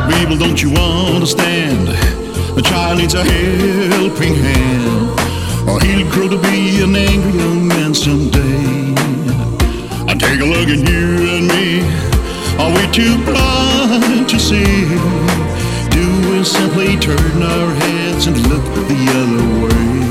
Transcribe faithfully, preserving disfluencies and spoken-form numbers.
People, don't you understand? A child needs a helping hand, or he'll grow to be an angry young man someday. I take a look at you and me. Are we too blind to see? Do we simply turn our heads and look the other way?